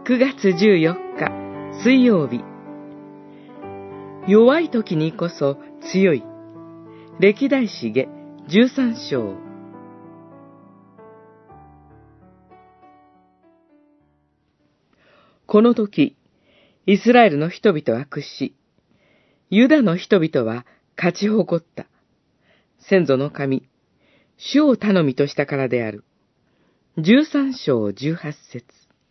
9月14日水曜日。弱い時にこそ強い。歴代史下13章。この時、イスラエルの人々は屈し、ユダの人々は勝ち誇った。先祖の神、主を頼みとしたからである。13章18節。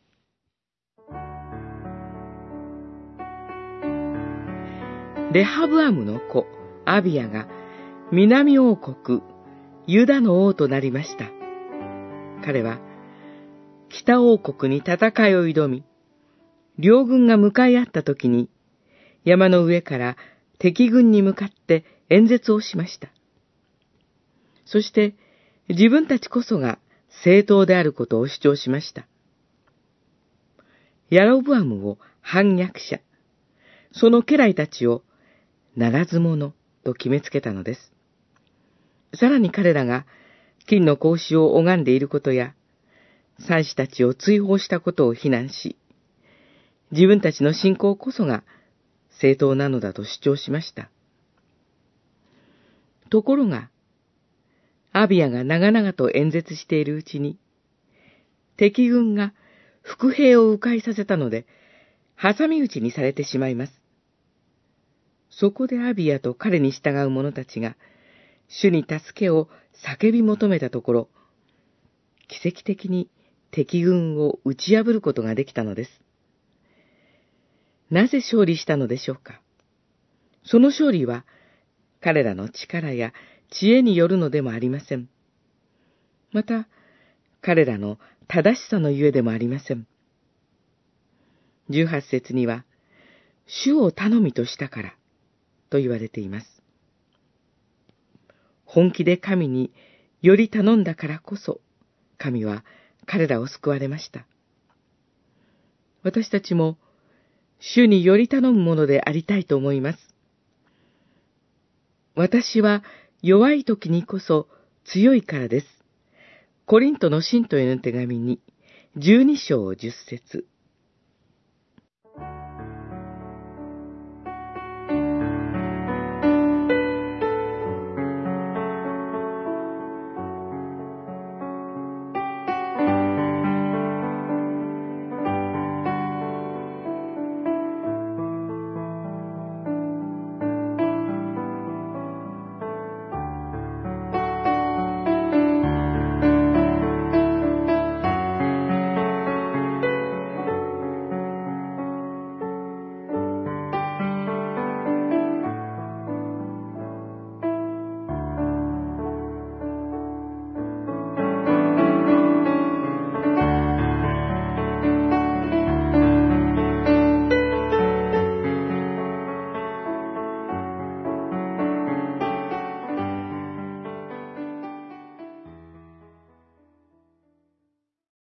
レハブアムの子、アビヤが南王国、ユダの王となりました。彼は、北王国に戦いを挑み、両軍が向かい合った時に、山の上から敵軍に向かって演説をしました。そして、自分たちこそが正当であることを主張しました。ヤロブアムを反逆者、その家来たちをならず者と決めつけたのです。さらに彼らが金の格子を拝んでいることや、祭司たちを追放したことを非難し、自分たちの信仰こそが正当なのだと主張しました。ところが、アビヤが長々と演説しているうちに、敵軍が伏兵を迂回させたので、挟み撃ちにされてしまいます。そこでアビヤと彼に従う者たちが、主に助けを叫び求めたところ、奇跡的に敵軍を打ち破ることができたのです。なぜ勝利したのでしょうか。その勝利は、彼らの力や知恵によるのでもありません。また、彼らの正しさのゆえでもありません。18節には、主を頼みとしたから、と言われています。本気で神により頼んだからこそ、神は彼らを救われました。私たちも、主により頼むものでありたいと思います。私は弱い時にこそ強いからです。コリントの信徒への手紙に12章10節。